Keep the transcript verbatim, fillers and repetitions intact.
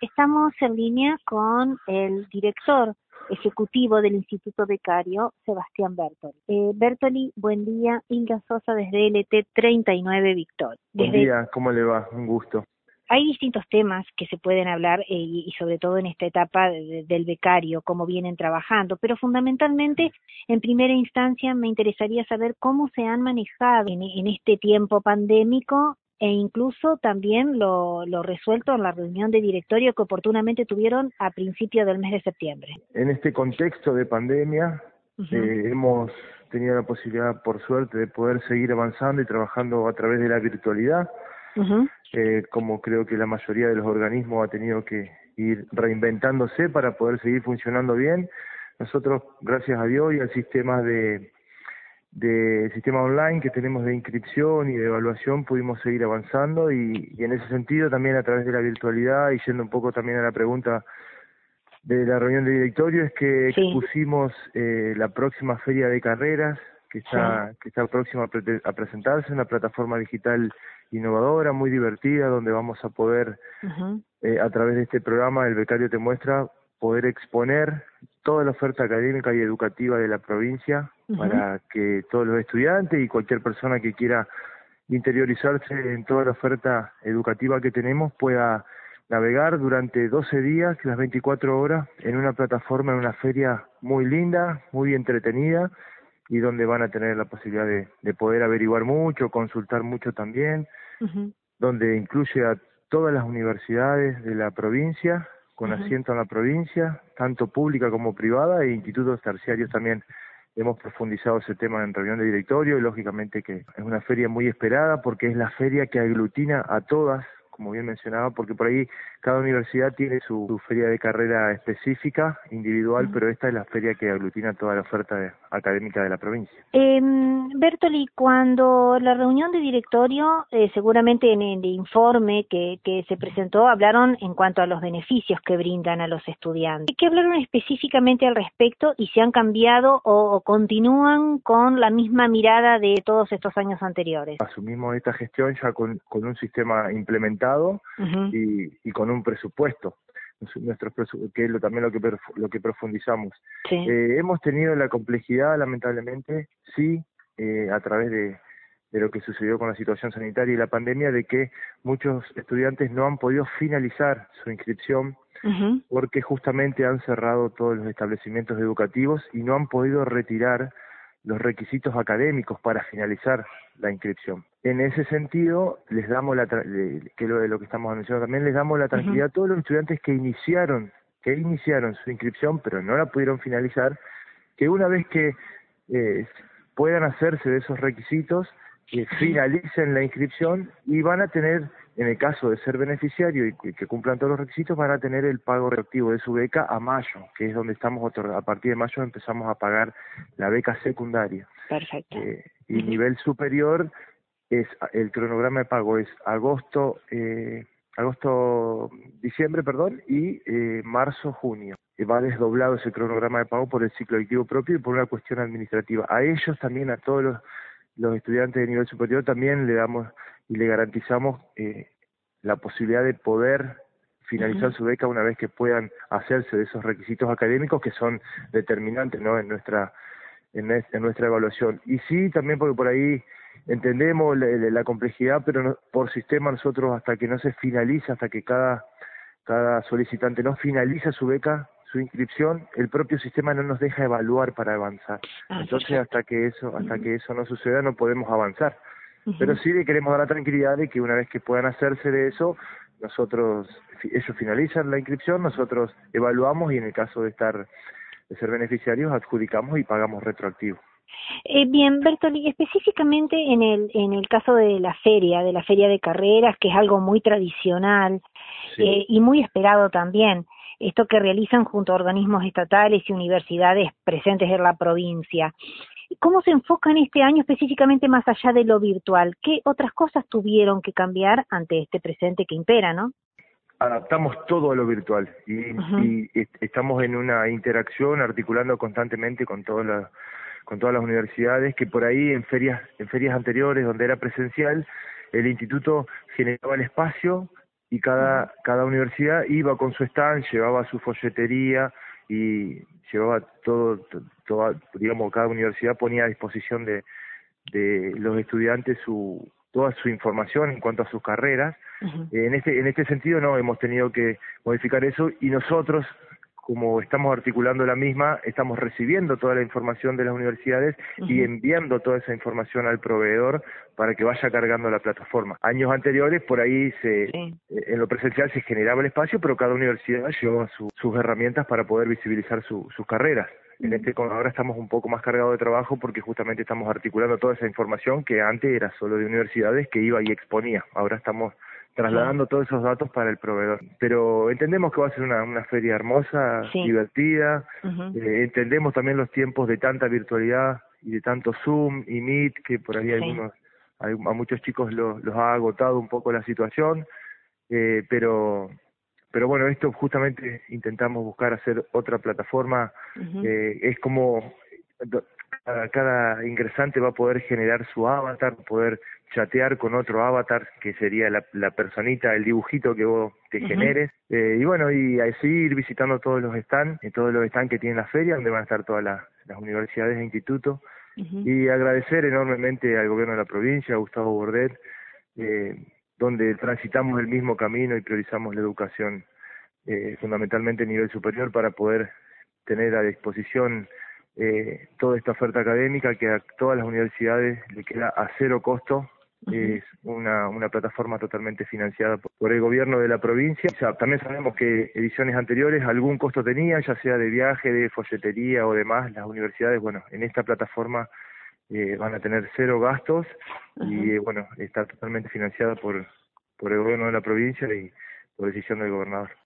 Estamos en línea con el director ejecutivo del Instituto Becario, Sebastián Bertoli. Eh, Bertoli, buen día. Hilda Sosa desde L T treinta y nueve Victoria. Desde... Buen día, ¿cómo le va? Un gusto. Hay distintos temas que se pueden hablar eh, y, y sobre todo en esta etapa de, del becario, cómo vienen trabajando, pero fundamentalmente, en primera instancia, me interesaría saber cómo se han manejado en, en este tiempo pandémico e incluso también lo, lo resuelto en la reunión de directorio que oportunamente tuvieron a principios del mes de septiembre. En este contexto de pandemia, uh-huh. eh, hemos tenido la posibilidad, por suerte, de poder seguir avanzando y trabajando a través de la virtualidad, uh-huh. eh, como creo que la mayoría de los organismos ha tenido que ir reinventándose para poder seguir funcionando bien. Nosotros, gracias a Dios y al sistema de de sistema online que tenemos de inscripción y de evaluación, pudimos seguir avanzando y, y en ese sentido también a través de la virtualidad y yendo un poco también a la pregunta de la reunión de directorio, es que sí. expusimos eh, la próxima feria de carreras que está sí. que está próxima a, pre a presentarse, una plataforma digital innovadora, muy divertida, donde vamos a poder uh-huh. eh, a través de este programa El Becario Te Muestra poder exponer toda la oferta académica y educativa de la provincia uh-huh. para que todos los estudiantes y cualquier persona que quiera interiorizarse en toda la oferta educativa que tenemos pueda navegar durante doce días, las veinticuatro horas, en una plataforma, en una feria muy linda, muy entretenida y donde van a tener la posibilidad de, de poder averiguar mucho, consultar mucho también, uh-huh. donde incluye a todas las universidades de la provincia, con uh-huh. asiento en la provincia, tanto pública como privada, e institutos terciarios también. Hemos profundizado ese tema en reunión de directorio y lógicamente que es una feria muy esperada porque es la feria que aglutina a todas, como bien mencionaba, porque por ahí cada universidad tiene su, su feria de carrera específica, individual, uh-huh. pero esta es la feria que aglutina toda la oferta de, académica de la provincia. Eh, Bertoli, cuando la reunión de directorio, eh, seguramente en el informe que, que se presentó, hablaron en cuanto a los beneficios que brindan a los estudiantes. ¿Qué hablaron específicamente al respecto y si han cambiado o, o continúan con la misma mirada de todos estos años anteriores? Asumimos esta gestión ya con, con un sistema implementado uh-huh. y, y con un presupuesto, nuestros que es lo, también lo que lo que profundizamos. Sí. Eh, hemos tenido la complejidad, lamentablemente, sí, eh, a través de, de lo que sucedió con la situación sanitaria y la pandemia, de que muchos estudiantes no han podido finalizar su inscripción uh-huh. porque justamente han cerrado todos los establecimientos educativos y no han podido retirar los requisitos académicos para finalizar la inscripción. En ese sentido, les damos la, que es lo de lo que estamos anunciando también, les damos la tranquilidad uh-huh. a todos los estudiantes que iniciaron, que iniciaron su inscripción, pero no la pudieron finalizar, que una vez que eh, puedan hacerse de esos requisitos, eh, finalicen la inscripción y van a tener, en el caso de ser beneficiario y que, que cumplan todos los requisitos, van a tener el pago retroactivo de su beca a mayo, que es donde estamos otorgando. A partir de mayo empezamos a pagar la beca secundaria. Perfecto. Eh, y uh-huh. nivel superior, es el cronograma de pago es agosto, eh, agosto, diciembre, perdón, y eh, marzo, junio. Va desdoblado ese cronograma de pago por el ciclo lectivo propio y por una cuestión administrativa. A ellos también, a todos los, los estudiantes de nivel superior, también le damos y le garantizamos eh, la posibilidad de poder finalizar uh-huh. su beca una vez que puedan hacerse de esos requisitos académicos que son determinantes, ¿no?, en nuestra en, en nuestra evaluación. Y sí, también porque por ahí entendemos la, la complejidad, pero no, por sistema nosotros hasta que no se finaliza, hasta que cada cada solicitante no finaliza su beca, su inscripción, el propio sistema no nos deja evaluar para avanzar. Ah, Entonces, perfecto. hasta que eso hasta uh-huh. que eso no suceda, no podemos avanzar. Uh-huh. Pero sí le queremos dar la tranquilidad de que una vez que puedan hacerse de eso, nosotros, ellos finalizan la inscripción, nosotros evaluamos y en el caso de estar de ser beneficiarios, adjudicamos y pagamos retroactivo. Eh, bien, Bertoli, específicamente en el en el caso de la feria, de la feria de carreras, que es algo muy tradicional sí. eh, y muy esperado también, esto que realizan junto a organismos estatales y universidades presentes en la provincia. ¿Cómo se enfocan este año específicamente más allá de lo virtual? ¿Qué otras cosas tuvieron que cambiar ante este presente que impera, no? Adaptamos todo a lo virtual y, uh-huh. y estamos en una interacción, articulando constantemente con todas las con todas las universidades, que por ahí en ferias en ferias anteriores donde era presencial, el instituto generaba el espacio y cada, cada universidad iba con su stand, llevaba su folletería y llevaba todo, todo, digamos, cada universidad ponía a disposición de, de los estudiantes su toda su información en cuanto a sus carreras. Uh-huh. En este en este sentido no hemos tenido que modificar eso, y nosotros, como estamos articulando la misma, estamos recibiendo toda la información de las universidades uh-huh. y enviando toda esa información al proveedor para que vaya cargando la plataforma. Años anteriores, por ahí se sí. en lo presencial se generaba el espacio, pero cada universidad llevaba su, sus herramientas para poder visibilizar su, sus carreras. En este ahora estamos un poco más cargados de trabajo porque justamente estamos articulando toda esa información que antes era solo de universidades, que iba y exponía. Ahora estamos trasladando sí. todos esos datos para el proveedor. Pero entendemos que va a ser una, una feria hermosa, sí. divertida. Uh-huh. Eh, entendemos también los tiempos de tanta virtualidad y de tanto Zoom y Meet, que por ahí sí. algunos, hay, a muchos chicos los, los ha agotado un poco la situación. Eh, pero... Pero bueno, esto justamente intentamos buscar hacer otra plataforma. Uh-huh. eh, es como cada, cada ingresante va a poder generar su avatar, poder chatear con otro avatar, que sería la, la personita, el dibujito que vos te uh-huh. generes. Eh, y bueno, y así ir visitando todos los stands, todos los stands que tiene la feria, donde van a estar todas las, las universidades e institutos. Uh-huh. Y agradecer enormemente al gobierno de la provincia, a Gustavo Bordet, eh, donde transitamos el mismo camino y priorizamos la educación, eh, fundamentalmente a nivel superior, para poder tener a disposición eh, toda esta oferta académica que a todas las universidades le queda a cero costo. Uh-huh. Es una, una plataforma totalmente financiada por, por el gobierno de la provincia. O sea, también sabemos que ediciones anteriores algún costo tenían, ya sea de viaje, de folletería o demás. Las universidades, bueno, en esta plataforma Eh, van a tener cero gastos. Uh-huh. y eh, bueno, está totalmente financiada por, por el gobierno de la provincia y por decisión del gobernador.